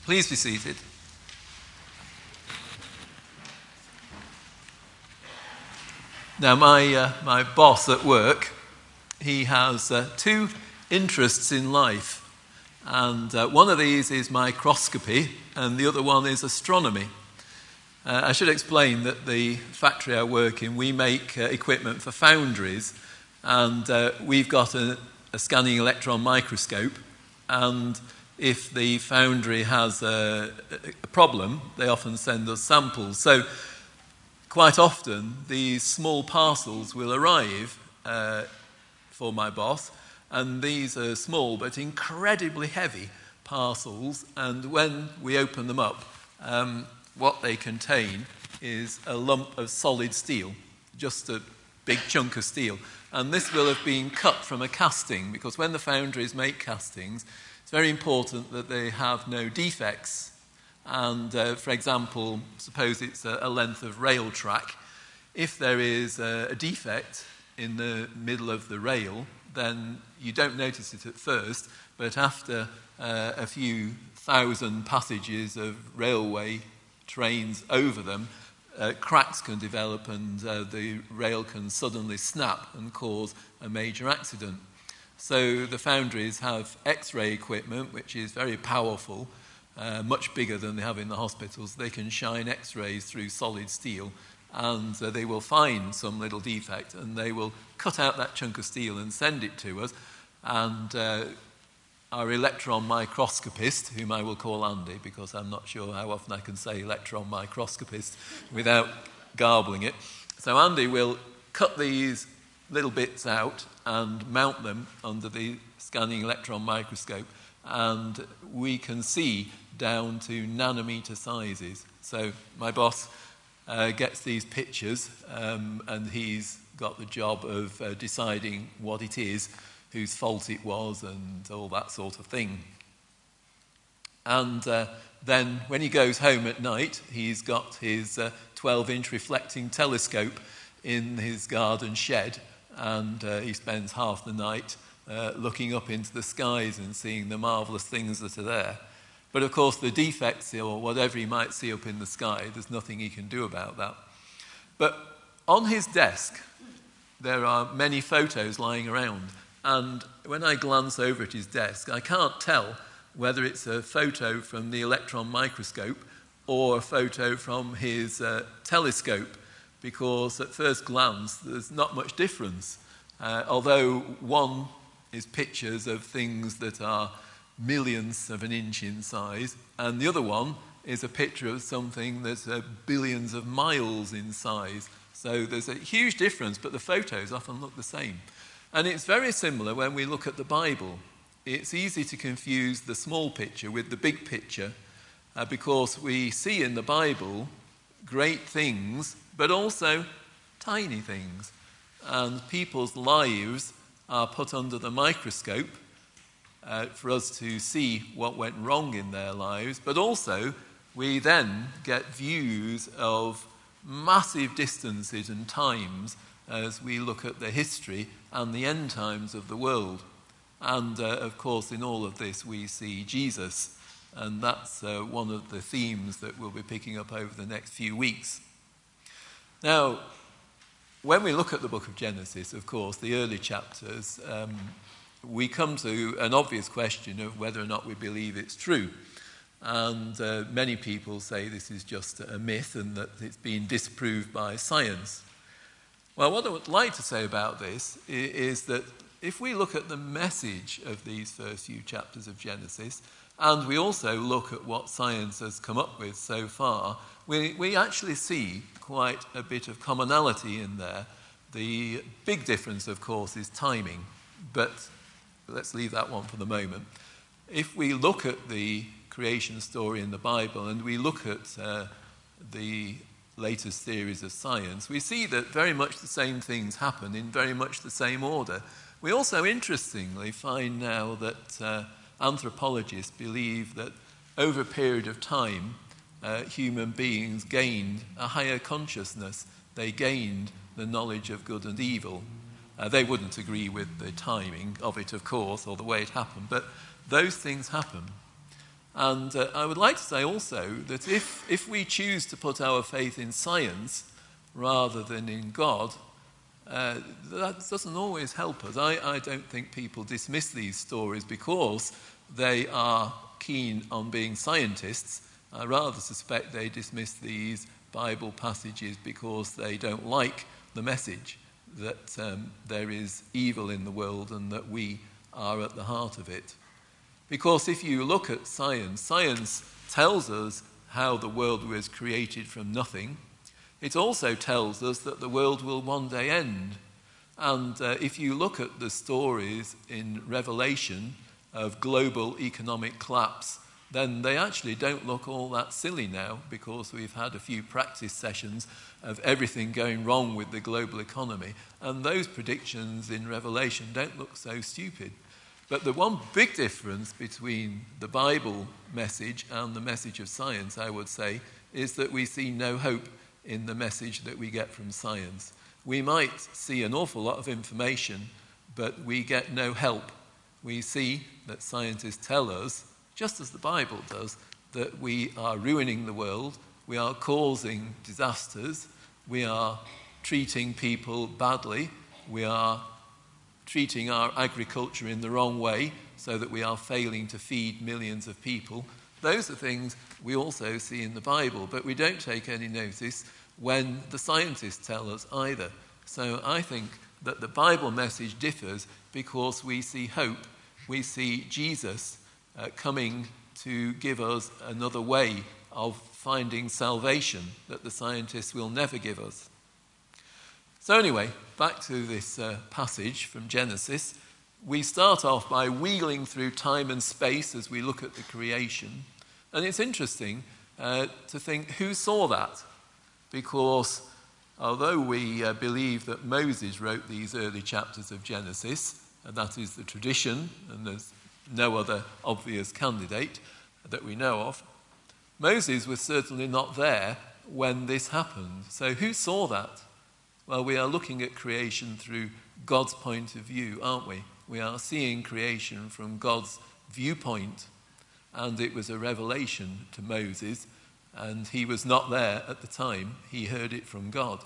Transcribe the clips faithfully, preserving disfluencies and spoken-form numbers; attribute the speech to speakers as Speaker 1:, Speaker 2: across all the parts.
Speaker 1: Please be seated. Now, my uh, my boss at work, he has uh, two interests in life, and uh, one of these is microscopy, and the other one is astronomy. Uh, I should explain that the factory I work in, we make uh, equipment for foundries, and uh, we've got a, a scanning electron microscope, and if the foundry has a, a problem, they often send us samples. So quite often, these small parcels will arrive uh, for my boss, and these are small but incredibly heavy parcels, and when we open them up, um, what they contain is a lump of solid steel, just a big chunk of steel. And this will have been cut from a casting, because when the foundries make castings, it's very important that they have no defects. And, uh, for example, suppose it's a, a length of rail track. If there is a, a defect in the middle of the rail, then you don't notice it at first, but after uh, a few thousand passages of railway trains over them, uh, cracks can develop and uh, the rail can suddenly snap and cause a major accident. So the foundries have X-ray equipment, which is very powerful, uh, much bigger than they have in the hospitals. They can shine X-rays through solid steel, and uh, they will find some little defect, and they will cut out that chunk of steel and send it to us. And uh, our electron microscopist, whom I will call Andy, because I'm not sure how often I can say electron microscopist without garbling it. So Andy will cut these little bits out and mount them under the scanning electron microscope, and we can see down to nanometer sizes. So my boss uh, gets these pictures, um, and he's got the job of uh, deciding what it is, whose fault it was, and all that sort of thing. And uh, then when he goes home at night, he's got his uh, twelve-inch reflecting telescope in his garden shed, and uh, he spends half the night uh, looking up into the skies and seeing the marvellous things that are there. But of course, the defects or whatever he might see up in the sky, there's nothing he can do about that. But on his desk, there are many photos lying around. And when I glance over at his desk, I can't tell whether it's a photo from the electron microscope or a photo from his uh, telescope, because at first glance there's not much difference. Uh, although one is pictures of things that are millionths of an inch in size, and the other one is a picture of something that's uh, billions of miles in size. So there's a huge difference, but the photos often look the same. And it's very similar when we look at the Bible. It's easy to confuse the small picture with the big picture uh, because we see in the Bible great things, but also tiny things. And people's lives are put under the microscope uh, for us to see what went wrong in their lives, but also we then get views of massive distances and times as we look at the history and the end times of the world. And, uh, of course, in all of this we see Jesus, and that's uh, one of the themes that we'll be picking up over the next few weeks. Now, when we look at the book of Genesis, of course, the early chapters, um, we come to an obvious question of whether or not we believe it's true. And uh, many people say this is just a myth and that it's been disproved by science. Well, what I would like to say about this is that if we look at the message of these first few chapters of Genesis, and we also look at what science has come up with so far, we, we actually see quite a bit of commonality in there. The big difference, of course, is timing, but let's leave that one for the moment. If we look at the creation story in the Bible and we look at uh, the latest theories of science, we see that very much the same things happen in very much the same order. We also, interestingly, find now that uh, anthropologists believe that over a period of time, uh, human beings gained a higher consciousness. They gained the knowledge of good and evil. Uh, they wouldn't agree with the timing of it, of course, or the way it happened, but those things happen. And uh, I would like to say also that if, if we choose to put our faith in science rather than in God, uh, that doesn't always help us. I, I don't think people dismiss these stories because they are keen on being scientists. I rather suspect they dismiss these Bible passages because they don't like the message that um, there is evil in the world and that we are at the heart of it. Because if you look at science, science tells us how the world was created from nothing. It also tells us that the world will one day end. And uh, if you look at the stories in Revelation of global economic collapse, then they actually don't look all that silly now, because we've had a few practice sessions of everything going wrong with the global economy. And those predictions in Revelation don't look so stupid. But the one big difference between the Bible message and the message of science, I would say, is that we see no hope in the message that we get from science. We might see an awful lot of information, but we get no help. We see that scientists tell us, just as the Bible does, that we are ruining the world, we are causing disasters, we are treating people badly, we are treating our agriculture in the wrong way so that we are failing to feed millions of people. Those are things we also see in the Bible, but we don't take any notice when the scientists tell us either. So I think that the Bible message differs because we see hope. We see Jesus uh, coming to give us another way of finding salvation that the scientists will never give us. So anyway, back to this uh, passage from Genesis. We start off by wheeling through time and space as we look at the creation. And it's interesting uh, to think, who saw that? Because although we uh, believe that Moses wrote these early chapters of Genesis, and that is the tradition, and there's no other obvious candidate that we know of, Moses was certainly not there when this happened. So who saw that? Well, we are looking at creation through God's point of view, aren't we? We are seeing creation from God's viewpoint. And it was a revelation to Moses, and he was not there at the time. He heard it from God.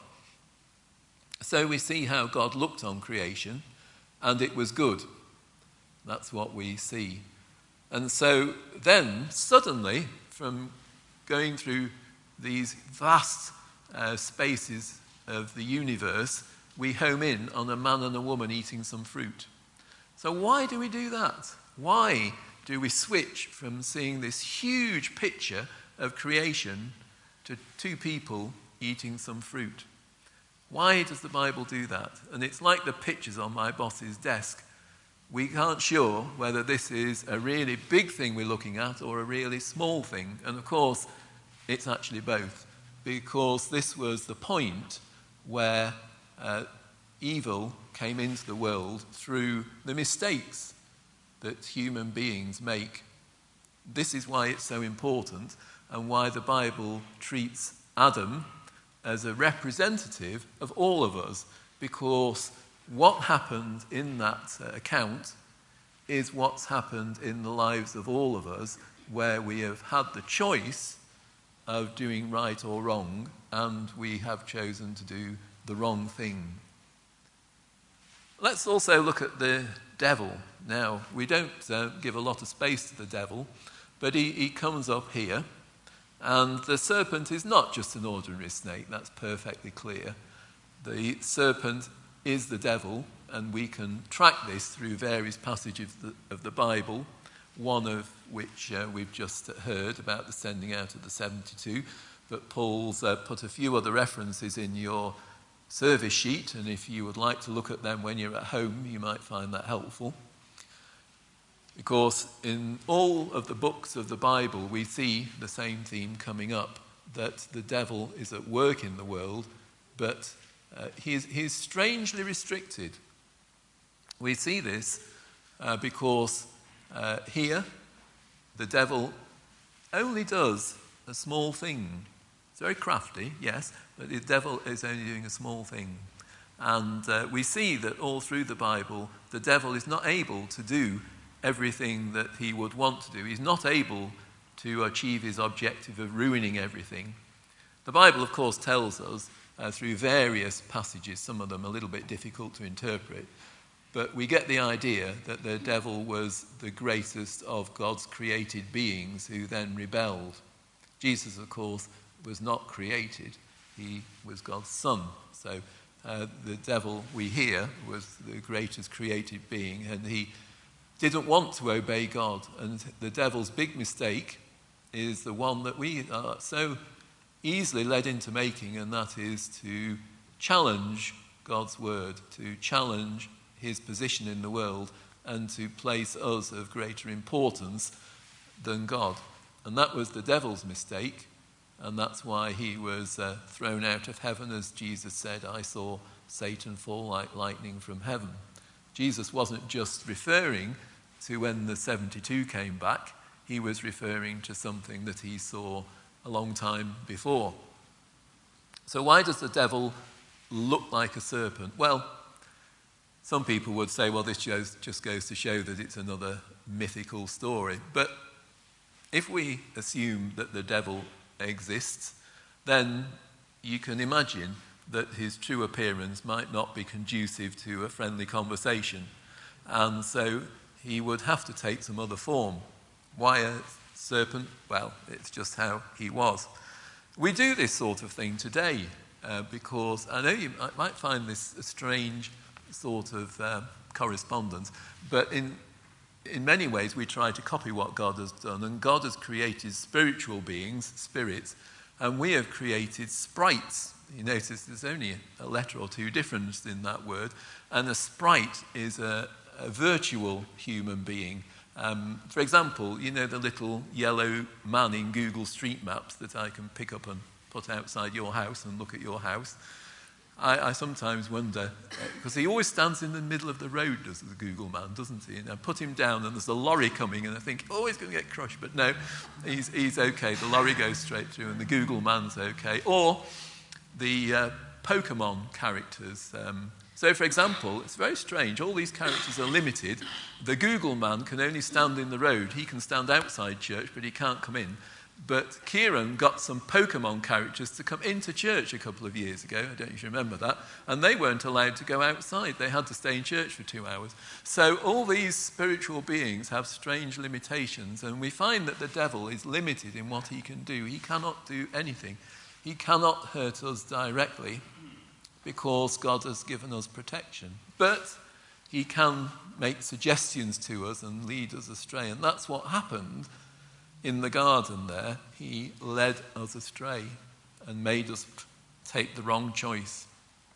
Speaker 1: So we see how God looked on creation, and it was good. That's what we see. And so then, suddenly, from going through these vast uh, spaces of the universe, we home in on a man and a woman eating some fruit. So why do we do that? Why do we switch from seeing this huge picture of creation to two people eating some fruit? Why does the Bible do that? And it's like the pictures on my boss's desk. We aren't sure whether this is a really big thing we're looking at or a really small thing. And of course, it's actually both, because this was the point where uh, evil came into the world through the mistakes that human beings make. This is why it's so important, and why the Bible treats Adam as a representative of all of us, because what happened in that uh, account is what's happened in the lives of all of us, where we have had the choice of doing right or wrong, and we have chosen to do the wrong thing. Let's also look at the devil. Now, we don't uh, give a lot of space to the devil, but he, he comes up here, and the serpent is not just an ordinary snake, that's perfectly clear. The serpent is the devil, and we can track this through various passages of the, of the Bible, one of which uh, we've just heard about the sending out of the seventy-two, but Paul's uh, put a few other references in your service sheet, and if you would like to look at them when you're at home, you might find that helpful. Because in all of the books of the Bible, we see the same theme coming up, that the devil is at work in the world, but uh, he is, he is strangely restricted. We see this uh, because uh, here, the devil only does a small thing. It's very crafty, yes, but the devil is only doing a small thing. And uh, we see that all through the Bible, the devil is not able to do everything that he would want to do. He's not able to achieve his objective of ruining everything. The Bible, of course, tells us uh, through various passages, some of them a little bit difficult to interpret, but we get the idea that the devil was the greatest of God's created beings who then rebelled. Jesus, of course, was not created. He was God's son. So uh, the devil, we hear, was the greatest created being, and he didn't want to obey God. And the devil's big mistake is the one that we are so easily led into making, and that is to challenge God's word, to challenge his position in the world, and to place us of greater importance than God. And that was the devil's mistake, and that's why he was uh, thrown out of heaven, as Jesus said, I saw Satan fall like lightning from heaven. Jesus wasn't just referring to when the seventy-two came back, he was referring to something that he saw a long time before. So why does the devil look like a serpent? Well, some people would say, well, this just goes to show that it's another mythical story. But if we assume that the devil exists, then you can imagine that his true appearance might not be conducive to a friendly conversation. And so he would have to take some other form. Why a serpent? Well, it's just how he was. We do this sort of thing today uh, because I know you might find this a strange sort of uh, correspondence, but in in many ways we try to copy what God has done, and God has created spiritual beings, spirits, and we have created sprites. You notice there's only a letter or two difference in that word, and a sprite is a, a virtual human being. Um, for example, you know the little yellow man in Google Street Maps that I can pick up and put outside your house and look at your house? I, I sometimes wonder, because uh, he always stands in the middle of the road, does the Google man, doesn't he? And I put him down and there's a lorry coming and I think, oh, he's going to get crushed. But no, he's, he's okay. The lorry goes straight through and the Google man's okay. Or the uh, Pokemon characters. Um, So, for example, it's very strange. All these characters are limited. The Google man can only stand in the road. He can stand outside church, but he can't come in. But Kieran got some Pokemon characters to come into church a couple of years ago. I don't know if you remember that. And they weren't allowed to go outside. They had to stay in church for two hours. So all these spiritual beings have strange limitations. And we find that the devil is limited in what he can do. He cannot do anything. He cannot hurt us directly, because God has given us protection. But he can make suggestions to us and lead us astray. And that's what happened in the garden there. He led us astray and made us take the wrong choice.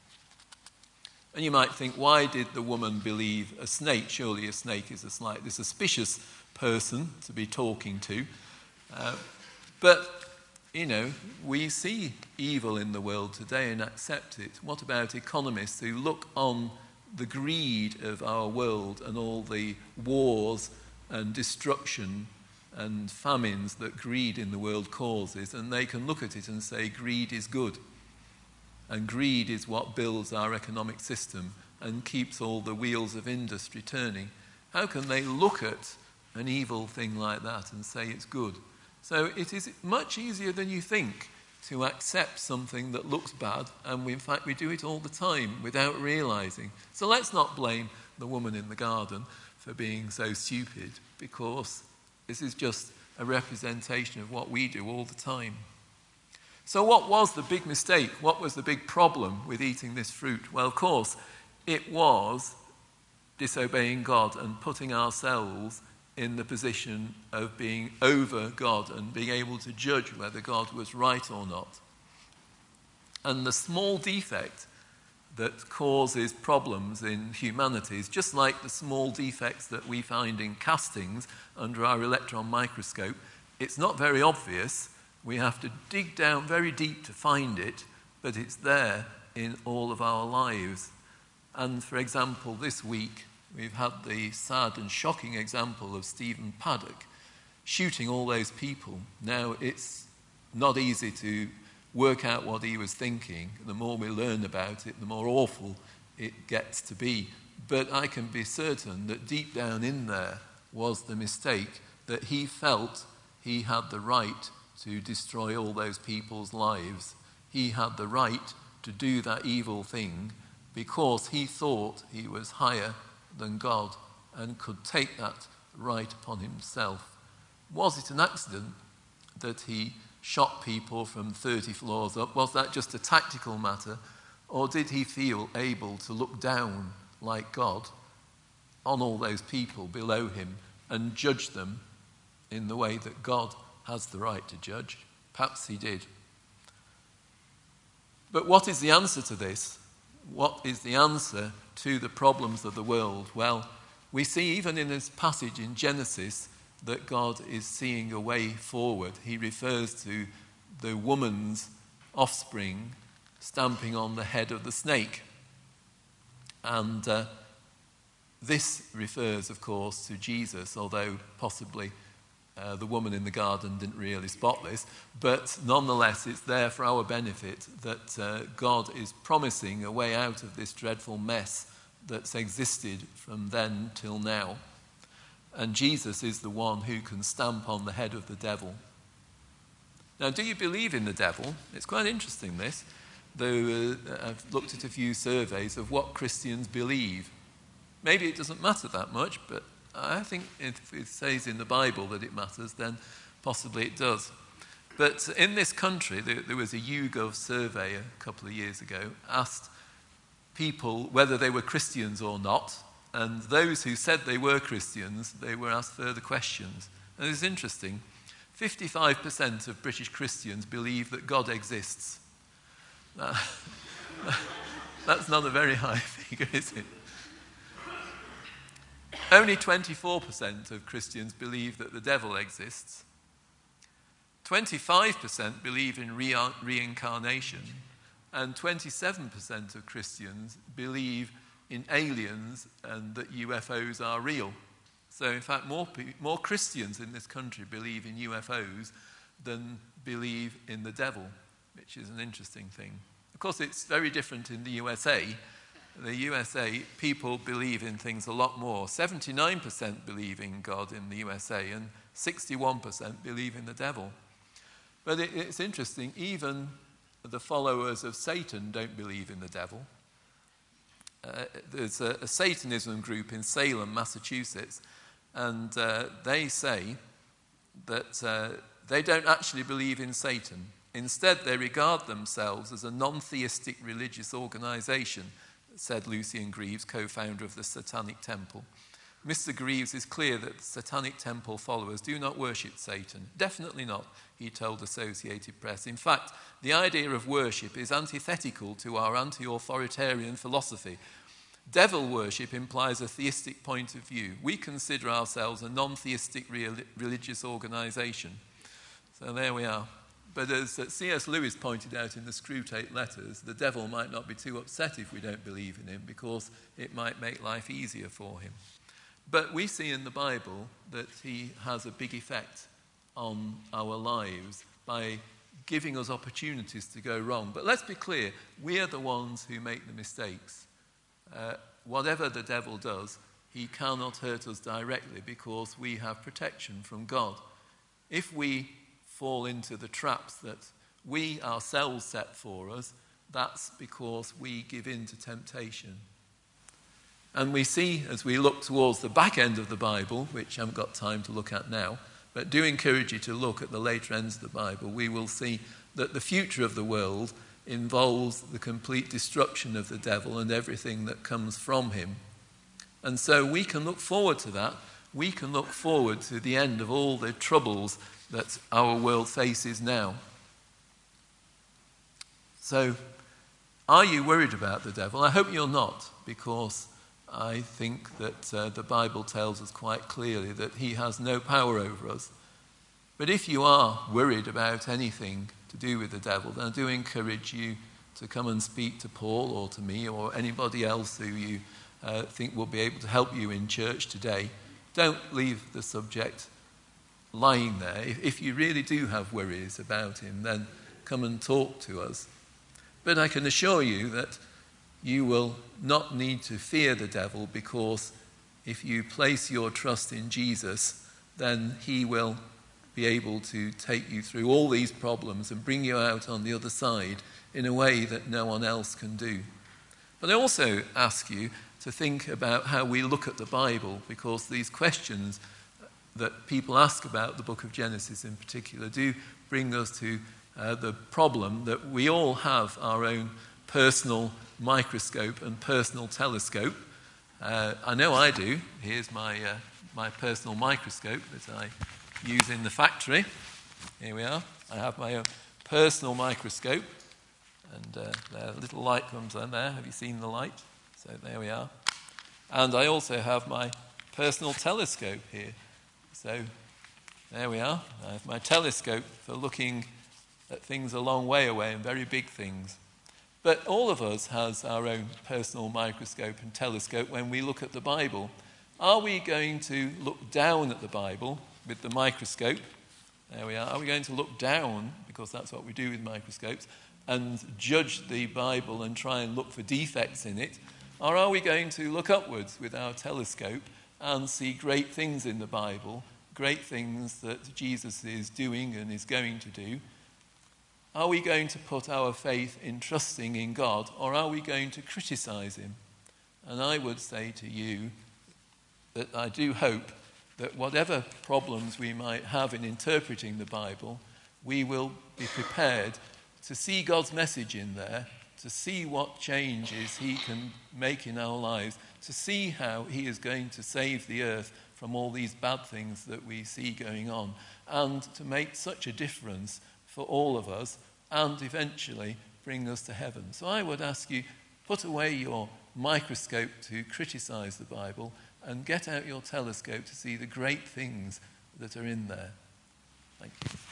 Speaker 1: And you might think, why did the woman believe a snake? Surely a snake is a slightly suspicious person to be talking to. Uh, but You know, we see evil in the world today and accept it. What about economists who look on the greed of our world and all the wars and destruction and famines that greed in the world causes, and they can look at it and say greed is good, and greed is what builds our economic system and keeps all the wheels of industry turning? How can they look at an evil thing like that and say it's good? So it is much easier than you think to accept something that looks bad, and we, in fact we do it all the time without realizing. So let's not blame the woman in the garden for being so stupid, because this is just a representation of what we do all the time. So what was the big mistake? What was the big problem with eating this fruit? Well, of course, it was disobeying God and putting ourselves in the position of being over God and being able to judge whether God was right or not. And the small defect that causes problems in humanity is just like the small defects that we find in castings under our electron microscope. It's not very obvious. We have to dig down very deep to find it, but it's there in all of our lives. And for example, this week, we've had the sad and shocking example of Stephen Paddock shooting all those people. Now, it's not easy to work out what he was thinking. The more we learn about it, the more awful it gets to be. But I can be certain that deep down in there was the mistake that he felt he had the right to destroy all those people's lives. He had the right to do that evil thing because he thought he was higher than God and could take that right upon himself. Was it an accident that he shot people from thirty floors up? Was that just a tactical matter? Or did he feel able to look down like God on all those people below him and judge them in the way that God has the right to judge? Perhaps he did. But what is the answer to this? What is the answer to the problems of the world? Well, we see even in this passage in Genesis that God is seeing a way forward. He refers to the woman's offspring stamping on the head of the snake. And uh, this refers, of course, to Jesus, although possibly uh, the woman in the garden didn't really spot this. But nonetheless, it's there for our benefit that uh, God is promising a way out of this dreadful mess that's existed from then till now. And Jesus is the one who can stamp on the head of the devil. Now, do you believe in the devil? It's quite interesting, this. Though uh, I've looked at a few surveys of what Christians believe. Maybe it doesn't matter that much, but I think if it says in the Bible that it matters, then possibly it does. But in this country, there, there was a YouGov survey a couple of years ago, asked people whether they were Christians or not, and those who said they were Christians, they were asked further questions. And it's interesting, fifty-five percent of British Christians believe that God exists. Now, that's not a very high figure, is it? Only twenty-four percent of Christians believe that the devil exists. twenty-five percent believe in re- reincarnation. And twenty-seven percent of Christians believe in aliens and that U F Os are real. So, in fact, more, pe- more Christians in this country believe in U F Os than believe in the devil, which is an interesting thing. Of course, it's very different in the U S A. The U S A, people believe in things a lot more. seventy-nine percent believe in God in the U S A and sixty-one percent believe in the devil. But it, it's interesting, even the followers of Satan don't believe in the devil. Uh, there's a, a Satanism group in Salem, Massachusetts, and uh, they say that uh, they don't actually believe in Satan. Instead, they regard themselves as a non-theistic religious organization, said Lucian Greaves, co-founder of the Satanic Temple. Mister Greaves is clear that the Satanic Temple followers do not worship Satan. Definitely not, he told Associated Press. In fact, the idea of worship is antithetical to our anti-authoritarian philosophy. Devil worship implies a theistic point of view. We consider ourselves a non-theistic re- religious organization. So there we are. But as C S Lewis pointed out in the Screwtape Letters, the devil might not be too upset if we don't believe in him because it might make life easier for him. But we see in the Bible that he has a big effect on our lives by giving us opportunities to go wrong. But let's be clear, we are the ones who make the mistakes. Uh, whatever the devil does, he cannot hurt us directly because we have protection from God. If we fall into the traps that we ourselves set for us, that's because we give in to temptation. And we see, as we look towards the back end of the Bible, which I haven't got time to look at now, but do encourage you to look at the later ends of the Bible, we will see that the future of the world involves the complete destruction of the devil and everything that comes from him. And so we can look forward to that. We can look forward to the end of all the troubles that our world faces now. So, are you worried about the devil? I hope you're not, because I think that uh, the Bible tells us quite clearly that he has no power over us. But if you are worried about anything to do with the devil, then I do encourage you to come and speak to Paul or to me or anybody else who you uh, think will be able to help you in church today. Don't leave the subject lying there. If, if you really do have worries about him, then come and talk to us. But I can assure you that you will not need to fear the devil, because if you place your trust in Jesus, then he will be able to take you through all these problems and bring you out on the other side in a way that no one else can do. But I also ask you to think about how we look at the Bible, because these questions that people ask about the book of Genesis in particular do bring us to uh, the problem that we all have our own personal microscope and personal telescope. Uh, I know I do. Here's my, uh, my personal microscope that I use in the factory. Here we are. I have my own personal microscope, and uh, there, a little light comes on there. Have you seen the light? So there we are. And I also have my personal telescope here. So there we are. I have my telescope for looking at things a long way away and very big things. But all of us has our own personal microscope and telescope when we look at the Bible. Are we going to look down at the Bible with the microscope? There we are. Are we going to look down, because that's what we do with microscopes, and judge the Bible and try and look for defects in it? Or are we going to look upwards with our telescope and see great things in the Bible, great things that Jesus is doing and is going to do? Are we going to put our faith in trusting in God, or are we going to criticize him? And I would say to you that I do hope that whatever problems we might have in interpreting the Bible, we will be prepared to see God's message in there, to see what changes he can make in our lives, to see how he is going to save the earth from all these bad things that we see going on, and to make such a difference for all of us, and eventually bring us to heaven. So I would ask you, put away your microscope to criticize the Bible and get out your telescope to see the great things that are in there. Thank you.